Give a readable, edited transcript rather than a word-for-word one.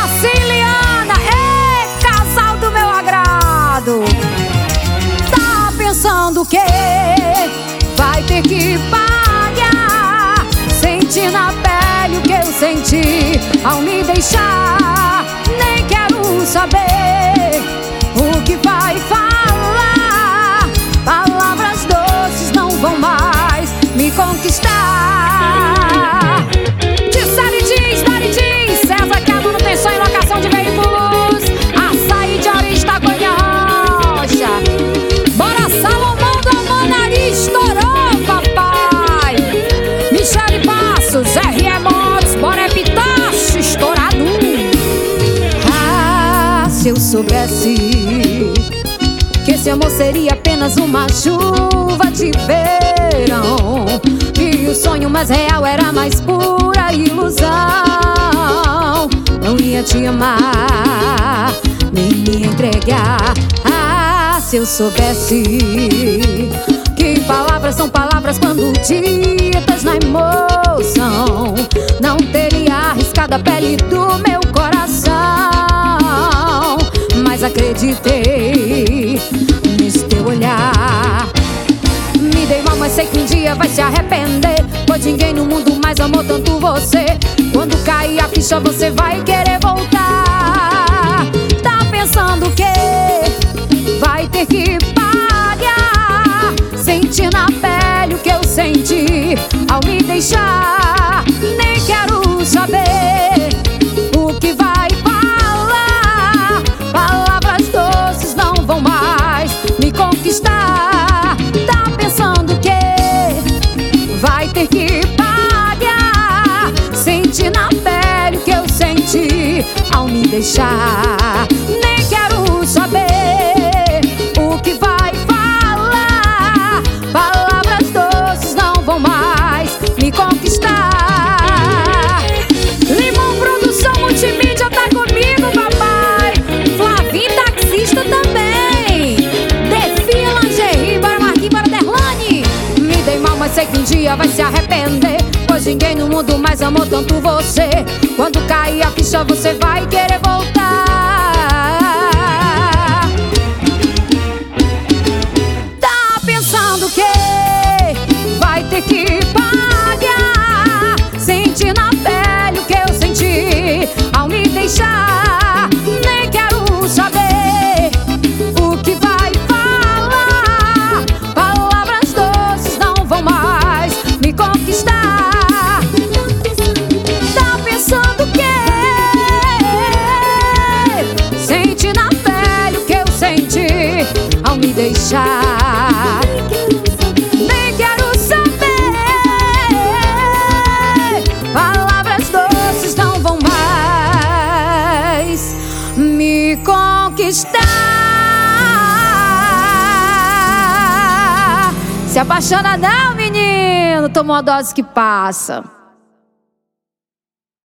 Caciliana, é casal do meu agrado. Tá pensando o quê? Vai ter que pagar. Senti na pele o que eu senti ao me deixar. Nem quero saber o que vai falar. Palavras doces não vão mais me conquistar. César quer manutenção e locação de veículos. Açaí de Arista, Goiânia Rocha. Bora Salomão da Manaria, estourou, papai. Michele Passos, R.E. Motos, bora Epitacho, estourado. Ah, se eu soubesse que esse amor seria apenas uma chuva de verão, e o sonho mais real era mais pura ilusão, não ia te amar, nem me entregar. Ah, se eu soubesse que palavras são palavras quando ditas na emoção, não teria arriscado a pele do meu coração. Mas acreditei nesse teu olhar. Me dei mal, mas sei que um dia vai se arrepender, pois ninguém no mundo mais amou tanto você. Quando cair a ficha você vai querer voltar. Tá pensando o quê? Vai ter que pagar. Senti na pele o que eu senti ao me deixar. Nem quero saber o que vai falar. Palavras doces não vão mais me conquistar. Tá pensando o quê? Vai ter que pagar. Senti na pele o que eu senti ao me deixar. Nem quero saber o que vai falar. Palavras doces não vão mais me conquistar. Limão Produção Multimídia tá comigo, papai. Flavinho taxista também. Defia Lingerie, bora Marquinhos, bora Derlane. Me dei mal, mas sei que um dia vai se arrepender, pois ninguém no mundo mais amou tanto você. Quando cair a ficha você vai querer voltar. Tá pensando o quê? Vai ter que pagar. Senti na pele o que eu senti ao me deixar. Nem quero saber o que vai falar. Palavras doces não vão mais me conquistar. Tá pensando o quê? Senti na pele o que eu senti ao me deixar. Nem quero saber. Palavras doces não vão mais me conquistar. Se apaixona não, menino. Tomou a dose que passa.